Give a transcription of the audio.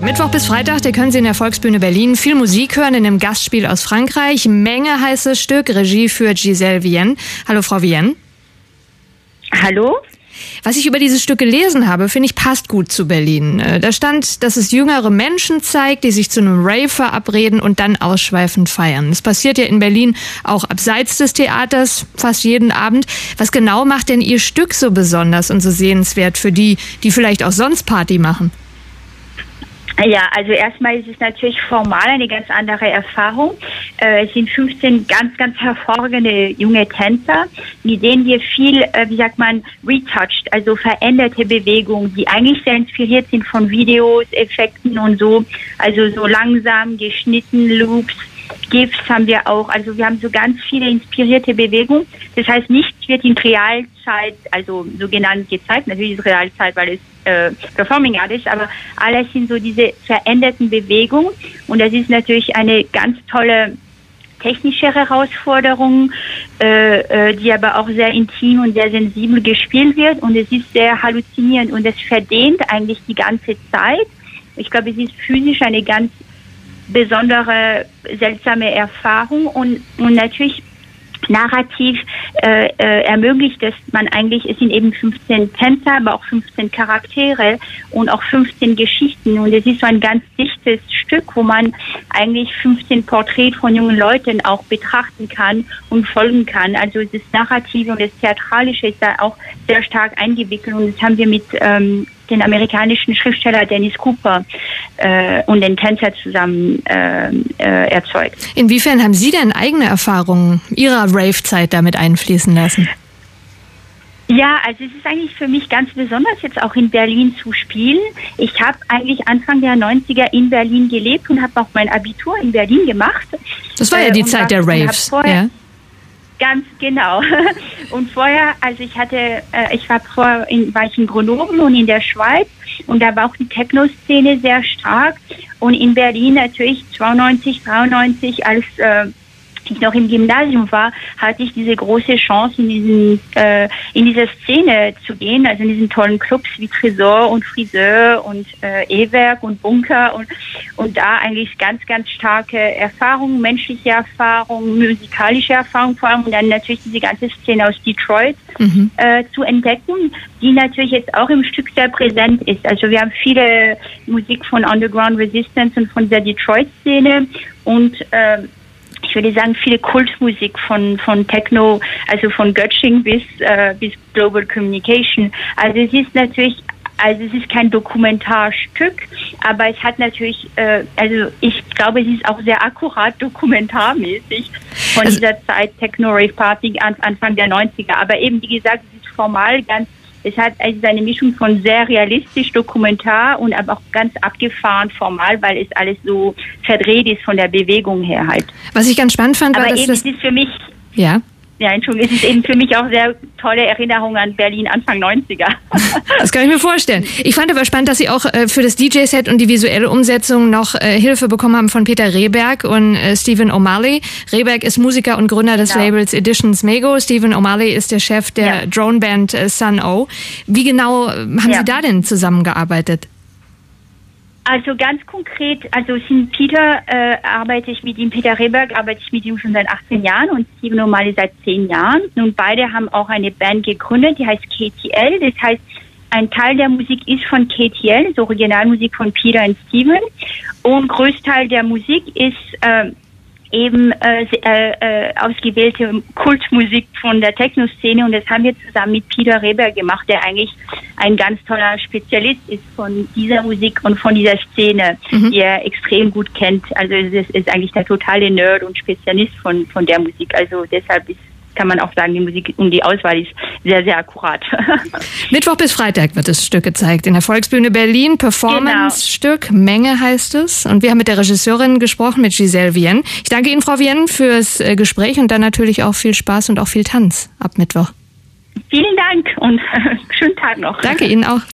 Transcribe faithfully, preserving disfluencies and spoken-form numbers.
Mittwoch bis Freitag, da können Sie in der Volksbühne Berlin viel Musik hören in einem Gastspiel aus Frankreich. Menge heißt das Stück, Regie führt Gisèle Vienne. Hallo Frau Vienne. Hallo. Was ich über dieses Stück gelesen habe, finde ich, passt gut zu Berlin. Da stand, dass es jüngere Menschen zeigt, die sich zu einem Rave verabreden und dann ausschweifend feiern. Das passiert ja in Berlin auch abseits des Theaters fast jeden Abend. Was genau macht denn Ihr Stück so besonders und so sehenswert für die, die vielleicht auch sonst Party machen? Ja, also erstmal ist es natürlich formal eine ganz andere Erfahrung. Äh, es sind fünfzehn ganz, ganz hervorragende junge Tänzer, mit denen wir viel, äh, wie sagt man, retouched, also veränderte Bewegungen, die eigentlich sehr inspiriert sind von Videos, Effekten und so, also so langsam geschnitten, Loops, GIFs haben wir auch. Also wir haben so ganz viele inspirierte Bewegungen. Das heißt, nichts wird in Realzeit, also so genannt gezeigt. Natürlich ist Realzeit, weil es äh, Performing Art ist, aber alles sind so diese veränderten Bewegungen. Und das ist natürlich eine ganz tolle technische Herausforderung, äh, äh, die aber auch sehr intim und sehr sensibel gespielt wird. Und es ist sehr halluzinierend und es verdehnt eigentlich die ganze Zeit. Ich glaube, es ist physisch eine ganz besondere, seltsame Erfahrung und, und natürlich narrativ äh, äh, ermöglicht es man eigentlich, es sind eben fünfzehn Tänzer, aber auch fünfzehn Charaktere und auch fünfzehn Geschichten und es ist so ein ganz dichtes Stück, wo man eigentlich fünfzehn Porträts von jungen Leuten auch betrachten kann und folgen kann. Also das Narrative und das Theatralische ist da auch sehr stark eingewickelt und das haben wir mit ähm, den amerikanischen Schriftsteller Dennis Cooper äh, und den Tänzer zusammen äh, äh, erzeugt. Inwiefern haben Sie denn eigene Erfahrungen Ihrer Rave-Zeit damit einfließen lassen? Ja, also es ist eigentlich für mich ganz besonders, jetzt auch in Berlin zu spielen. Ich habe eigentlich Anfang der neunziger in Berlin gelebt und habe auch mein Abitur in Berlin gemacht. Das war ja die äh, Zeit der Raves, ja. Ganz genau. Und vorher, also ich hatte, äh, ich war vorher in, war ich in Grenoble und in der Schweiz und da war auch die Techno-Szene sehr stark und in Berlin natürlich zweiundneunzig, dreiundneunzig, als äh, ich noch im Gymnasium war, hatte ich diese große Chance, in diesen äh, in dieser Szene zu gehen, also in diesen tollen Clubs wie Tresor und Friseur und äh, E-Werk und Bunker und und da eigentlich ganz, ganz starke Erfahrungen, menschliche Erfahrungen, musikalische Erfahrungen vor allem und dann natürlich diese ganze Szene aus Detroit mhm. äh, zu entdecken, die natürlich jetzt auch im Stück sehr präsent ist. Also wir haben viele Musik von Underground Resistance und von der Detroit-Szene und äh, ich würde sagen, viele Kultmusik von, von Techno, also von Göttsching bis, äh, bis Global Communication. Also es ist natürlich, also es ist kein Dokumentarstück, aber es hat natürlich, äh, also ich glaube, es ist auch sehr akkurat dokumentarmäßig von also, dieser Zeit Techno-Rave-Party an, Anfang der neunziger. Aber eben, wie gesagt, es ist formal ganz, es hat also eine Mischung von sehr realistisch, Dokumentar und aber auch ganz abgefahren formal, weil es alles so verdreht ist von der Bewegung her halt. Was ich ganz spannend fand, war, aber dass eben, das es ist für mich, ja. Ja, Entschuldigung, es ist eben für mich auch sehr tolle Erinnerung an Berlin Anfang neunziger. Das kann ich mir vorstellen. Ich fand aber spannend, dass Sie auch äh, für das D J-Set und die visuelle Umsetzung noch äh, Hilfe bekommen haben von Peter Rehberg und äh, Stephen O'Malley. Rehberg ist Musiker und Gründer des genau. Labels Editions Mego. Stephen O'Malley ist der Chef der ja. Drone-Band äh, Sun O. Wie genau haben ja. Sie da denn zusammengearbeitet? Also ganz konkret, also sind Peter, äh, arbeite ich mit ihm, Peter Rehberg arbeite ich mit ihm schon seit achtzehn Jahren und Stephen O'Malley seit zehn Jahren. Und beide haben auch eine Band gegründet, die heißt K T L. Das heißt, ein Teil der Musik ist von K T L, so Originalmusik von Peter und Stephen. Und Größteil der Musik ist äh, eben äh, äh, ausgewählte Kultmusik von der Techno-Szene und das haben wir zusammen mit Peter Rehberg gemacht, der eigentlich ein ganz toller Spezialist ist von dieser Musik und von dieser Szene, mhm. die er extrem gut kennt. Also es ist eigentlich der totale Nerd und Spezialist von, von der Musik. Also deshalb ist kann man auch sagen, die Musik und die Auswahl ist sehr, sehr akkurat. Mittwoch bis Freitag wird das Stück gezeigt in der Volksbühne Berlin. Performance-Stück, genau. Menge heißt es. Und wir haben mit der Regisseurin gesprochen, mit Gisèle Vienne. Ich danke Ihnen, Frau Vienne, fürs Gespräch und dann natürlich auch viel Spaß und auch viel Tanz ab Mittwoch. Vielen Dank und schönen Tag noch. Danke Ihnen auch.